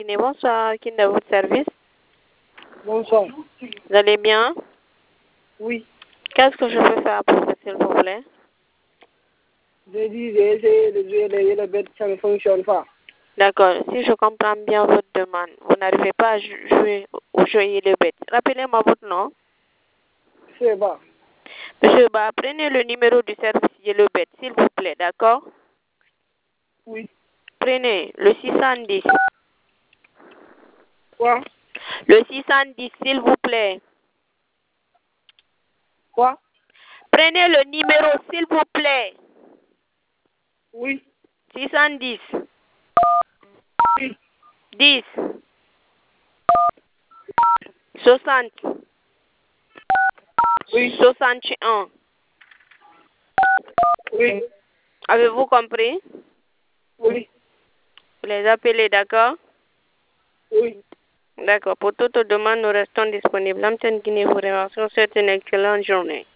Bonsoir, qui est de votre service? Bonsoir. Vous allez bien? Oui. Qu'est-ce que je peux faire pour vous, s'il vous plaît? J'ai dit, j'ai essayé de jouer les Yellow Bets, ça ne fonctionne pas. D'accord. Si je comprends bien votre demande, vous n'arrivez pas à jouer au jeu Yellow Bet. Rappelez-moi votre nom. C'est bas. Monsieur Ba, prenez le numéro du service Yellow Bet, s'il vous plaît, d'accord? Oui. Prenez le 610. Quoi? Le 610, s'il vous plaît. Quoi? Prenez le numéro, s'il vous plaît. Oui. 610. Oui. 10. 60. Oui. 61. Oui. Avez-vous compris? Oui. Vous les appelez, d'accord? Oui. D'accord. Pour toute demande, nous restons disponibles. L'Amten Guinée vous remercie. Souhaite une excellente journée.